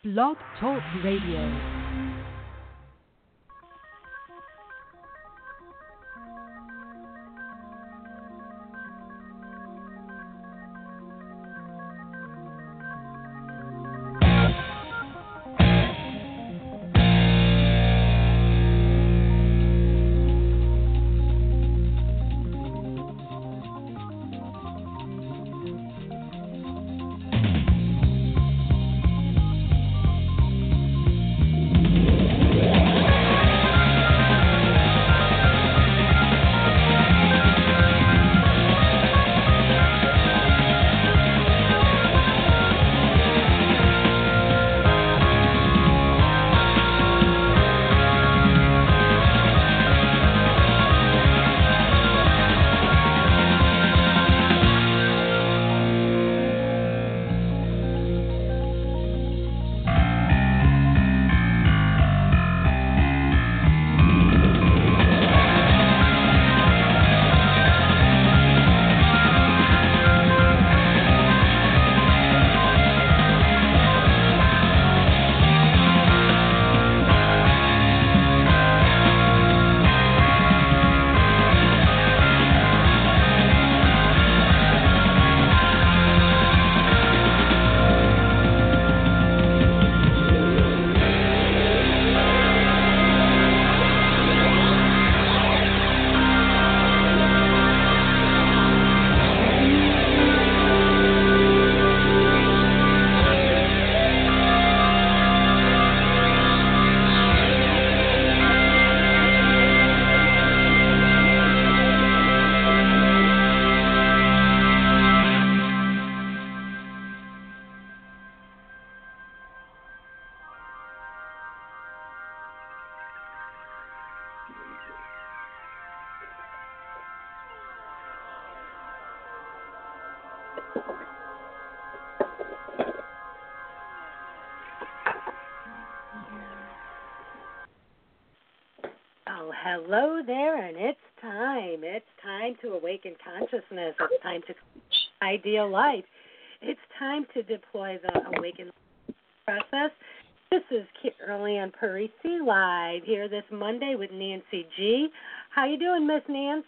Blog Talk Radio. Hello there, and it's time. It's time to awaken consciousness. It's time to ideal life. It's time to deploy the awaken process. This is Carolyn Parisi live here this Monday with Nancy G. How you doing, Miss Nance?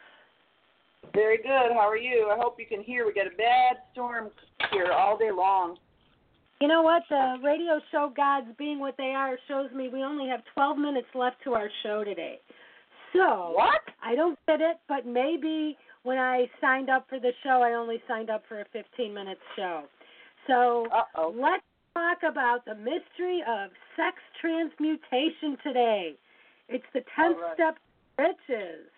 Very good. How are you? I hope you can hear. We got a bad storm here all day long. You know what? The radio show Gods Being What They Are shows me we only have 12 minutes left to our show today. So, what? I don't get it, but maybe when I signed up for the show, I only signed up for a 15-minute show. So, let's talk about the mystery of sex transmutation today. It's the 10th step to riches.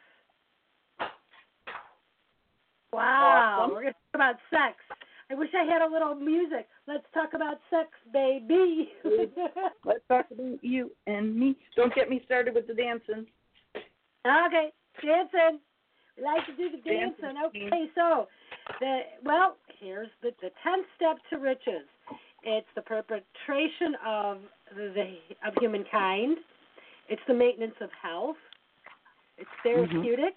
Wow. Awesome. We're going to talk about sex. I wish I had a little music. Let's talk about sex, baby. Let's talk about you and me. Don't get me started with the dancing. Okay, dancing. We like to do the dancing. Okay, so, here's the 10th step to riches. It's the perpetration of humankind. It's the maintenance of health. It's therapeutic.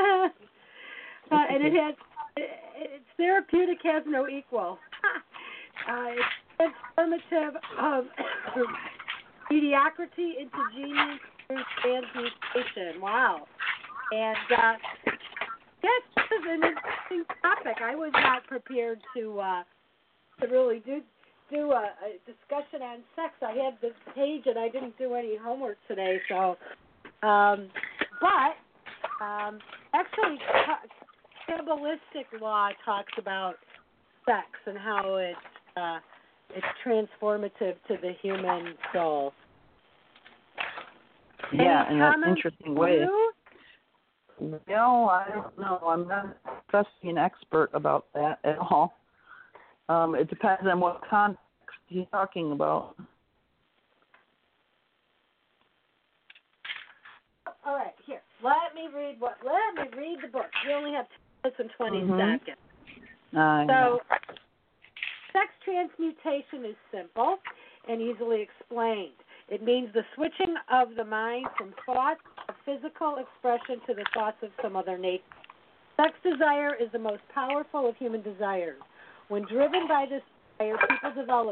And it's therapeutic has no equal. It's transformative of mediocrity into genius through transmutation. Wow. And yes, this is an interesting topic. I was not prepared to really do a discussion on sex. I had this page and I didn't do any homework today. So, actually, Kabbalistic law talks about sex and how it's transformative to the human soul. Yeah, in an interesting way. No, I don't know. I'm not an expert about that at all. It depends on what context you're talking about. All right, here. Let me read the book. We only have 2 minutes and 20 seconds. So, sex transmutation is simple and easily explained. It means the switching of the mind from thoughts of physical expression to the thoughts of some other nature. Sex desire is the most powerful of human desires. When driven by this desire, people develop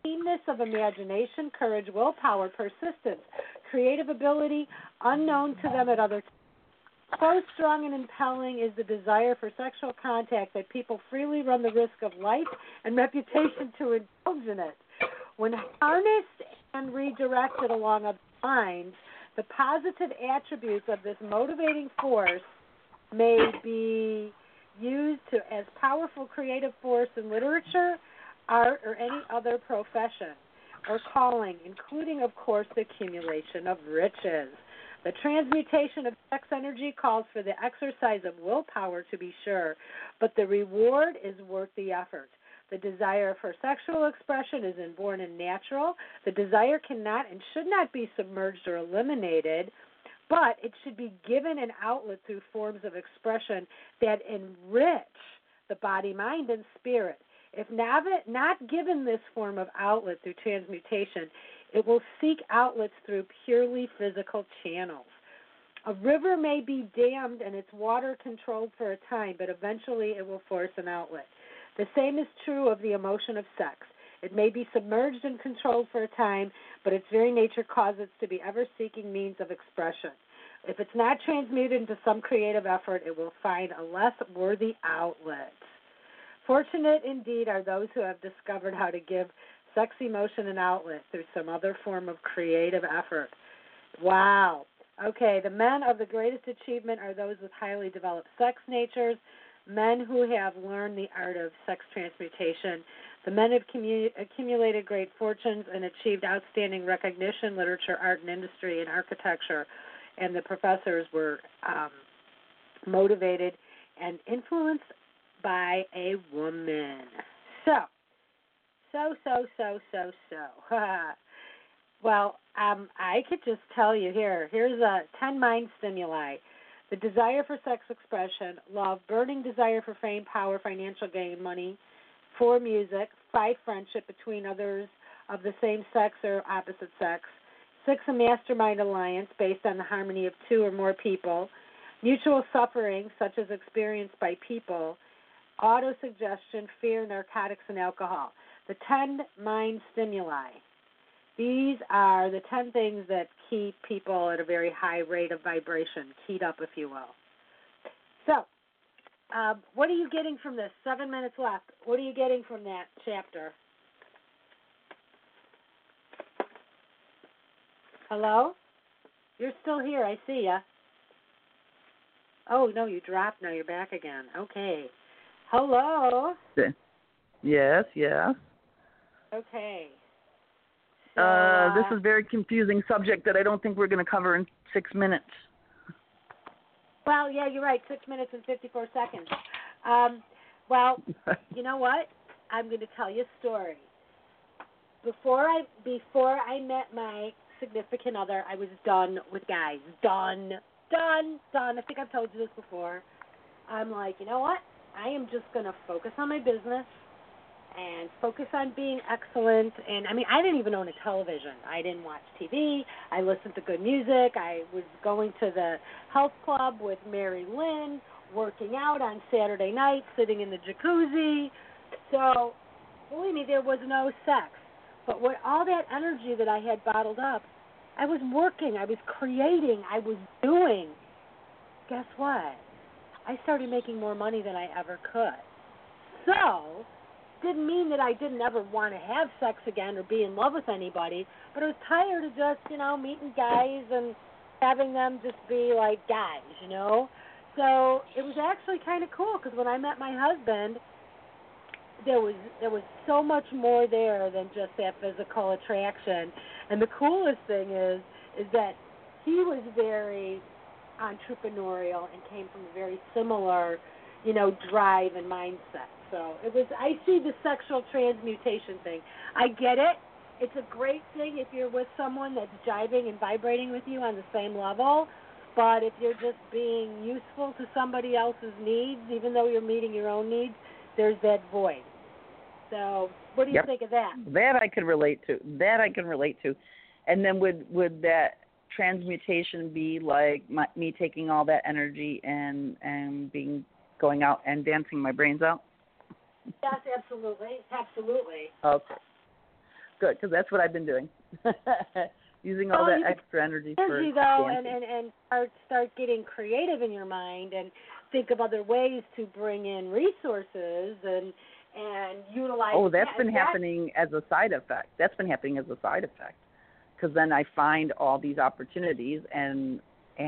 keenness of imagination, courage, willpower, persistence, creative ability unknown to them at other times. So strong and impelling is the desire for sexual contact that people freely run the risk of life and reputation to indulge in it. When harnessed and redirected along other lines, the positive attributes of this motivating force may be used as powerful creative force in literature, art, or any other profession or calling, including, of course, the accumulation of riches. The transmutation of sex energy calls for the exercise of willpower, to be sure, but the reward is worth the effort. The desire for sexual expression is inborn and natural. The desire cannot and should not be submerged or eliminated, but it should be given an outlet through forms of expression that enrich the body, mind, and spirit. If not given this form of outlet through transmutation, it will seek outlets through purely physical channels. A river may be dammed and its water controlled for a time, but eventually it will force an outlet. The same is true of the emotion of sex. It may be submerged and controlled for a time, but its very nature causes it to be ever-seeking means of expression. If it's not transmuted into some creative effort, it will find a less worthy outlet. Fortunate indeed are those who have discovered how to give sex emotion an outlet through some other form of creative effort. Wow. Okay, the men of the greatest achievement are those with highly developed sex natures, men who have learned the art of sex transmutation. The men have accumulated great fortunes and achieved outstanding recognition, literature, art, and industry, and architecture. And the professors were motivated and influenced by a woman. So. Well, I could just tell you here's 10 mind stimuli. The desire for sex expression, love, burning desire for fame, power, financial gain, money, 4, music, 5, friendship between others of the same sex or opposite sex, 6, a mastermind alliance based on the harmony of 2 or more people, mutual suffering such as experienced by people, autosuggestion, fear, narcotics, and alcohol. The 10 mind stimuli. These are the 10 things that keep people at a very high rate of vibration, keyed up, if you will. So, what are you getting from this? 7 minutes left. What are you getting from that chapter? Hello? You're still here. I see ya. Oh, no, you dropped. Now you're back again. Okay. Hello? Yes. Okay. This is a very confusing subject that I don't think we're going to cover in 6 minutes. Well, yeah, you're right. 6 minutes and 54 seconds. Well, you know what? I'm going to tell you a story. Before I met my significant other, I was done with guys. Done. I think I've told you this before. I'm like, you know what? I am just going to focus on my business and focus on being excellent. And, I mean, I didn't even own a television. I didn't watch TV. I listened to good music. I was going to the health club with Mary Lynn, working out on Saturday night, sitting in the jacuzzi. So, believe me, there was no sex. But with all that energy that I had bottled up, I was working. I was creating. I was doing. Guess what? I started making more money than I ever could. So, didn't mean that I didn't ever want to have sex again or be in love with anybody, but I was tired of just, meeting guys and having them just be like guys, So it was actually kind of cool because when I met my husband, there was so much more there than just that physical attraction. And the coolest thing is that he was very entrepreneurial and came from a very similar, drive and mindset. So I see the sexual transmutation thing. I get it. It's a great thing if you're with someone that's jiving and vibrating with you on the same level. But if you're just being useful to somebody else's needs, even though you're meeting your own needs, there's that void. So what do you think of that? That I can relate to. And then would that transmutation be like me taking all that energy and going out and dancing my brains out? Yes, absolutely. Okay. good, because that's what I've been doing. Using all that extra energy for dancing. And start getting creative in your mind and think of other ways to bring in resources and utilize. Oh, that's been happening as a side effect. Because then I find all these opportunities and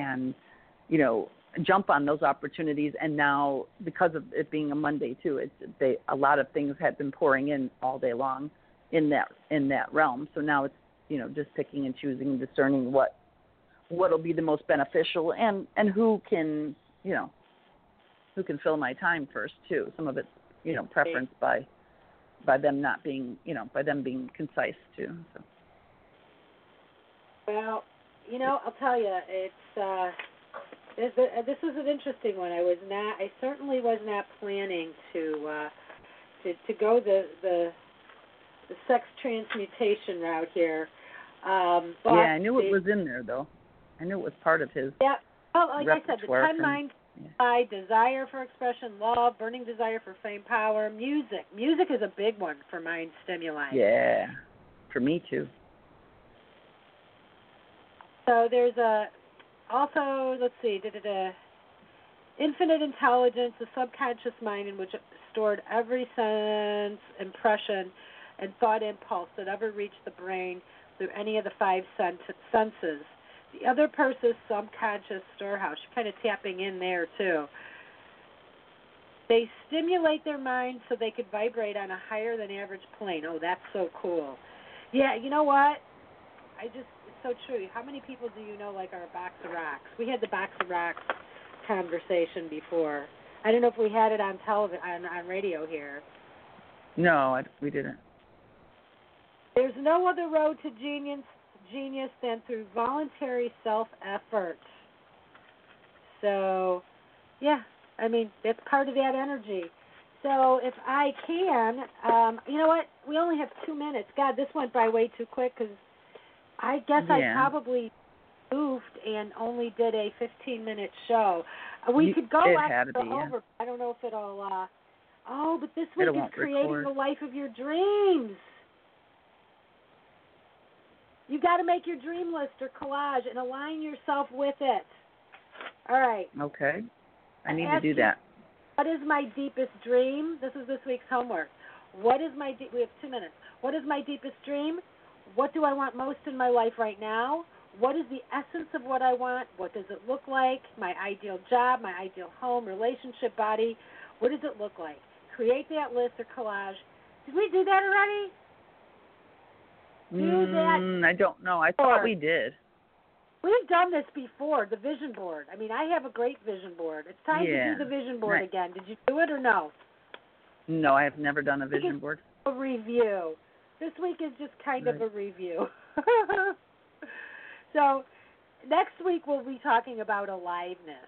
jump on those opportunities. And now, because of it being a Monday too, a lot of things had been pouring in all day long in that realm. So now it's just picking and choosing and discerning what'll be the most beneficial and who can fill my time first too. Some of it's preference by them not being by them being concise too. So. Well, I'll tell you, this was an interesting one. I certainly was not planning to go the sex transmutation route here. But I knew it was in there though. I knew it was part of his. Yeah. Well, like I said, the 10 minds. Desire for expression, love, burning desire for fame, power, music. Music is a big one for mind stimuli. Yeah, for me too. So there's also, let's see, infinite intelligence, the subconscious mind in which stored every sense, impression, and thought impulse that ever reached the brain through any of the 5 senses. The other person's subconscious storehouse. You're kind of tapping in there, too. They stimulate their mind so they could vibrate on a higher than average plane. Oh, that's so cool. Yeah, you know what? It's so true. How many people do you know like our Box of Rocks? We had the Box of Rocks conversation before. I don't know if we had it on television, on radio here. No, we didn't. There's no other road to genius than through voluntary self-effort. So, yeah, that's part of that energy. So if I can, you know what? We only have 2 minutes. God, this went by way too quick because I guess I probably moved and only did a 15-minute show. We could go over. I don't know if it'll. But this week is creating the life of your dreams. You got to make your dream list or collage and align yourself with it. All right. Okay. I need to do that. What is my deepest dream? This is this week's homework. We have 2 minutes. What is my deepest dream? What do I want most in my life right now? What is the essence of what I want? What does it look like? My ideal job, my ideal home, relationship, body. What does it look like? Create that list or collage. Did we do that already? I don't know. I thought we did. We've done this before, the vision board. I have a great vision board. It's time to do the vision board again. Did you do it or no? No, I have never done a vision board. A review. This week is just kind of a review. So next week we'll be talking about aliveness.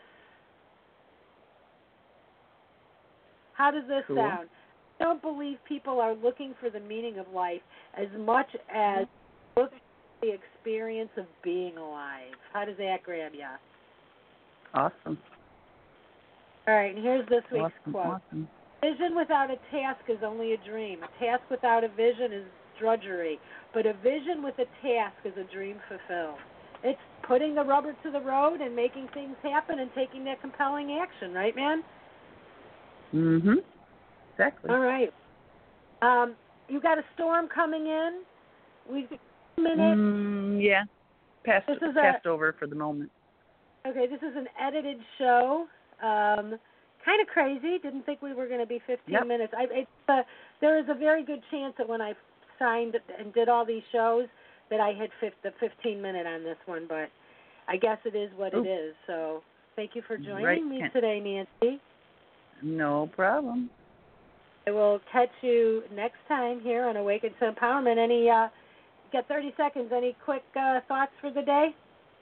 How does this sound? I don't believe people are looking for the meaning of life as much as looking for the experience of being alive. How does that grab you? Awesome. All right, and here's this week's quote. Awesome. Vision without a task is only a dream. A task without a vision is drudgery. But a vision with a task is a dream fulfilled. It's putting the rubber to the road and making things happen and taking that compelling action, right, man? Mm-hmm. Exactly. All right. You got a storm coming in? We've got 2 minutes. Yeah. Passed over for the moment. Okay, this is an edited show. Kind of crazy. Didn't think we were going to be 15 minutes. There is a very good chance that when I signed and did all these shows that I had the 15-minute on this one, but I guess it is what it is. So thank you for joining me today, Nancy. No problem. I will catch you next time here on Awaken to Empowerment. You got 30 seconds. Any quick thoughts for the day?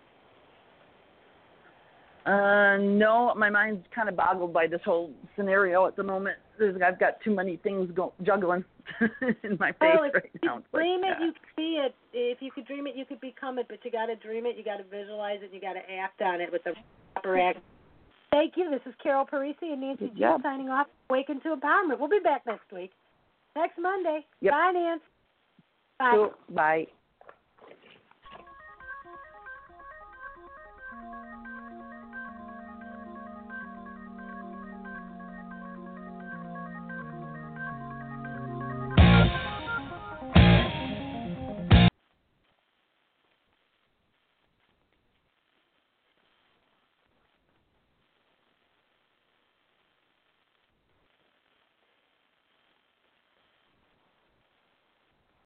No, my mind's kind of boggled by this whole scenario at the moment. I've got too many things juggling in my face right now. Dream it, you can see it. If you could dream it, you could become it. But you got to dream it, you got to visualize it, you got to act on it with the proper act. Thank you. This is Carol Parisi and Nancy G signing off. Awaken to Empowerment. We'll be back next week. Next Monday. Bye, Nancy. Bye. Cool. Bye.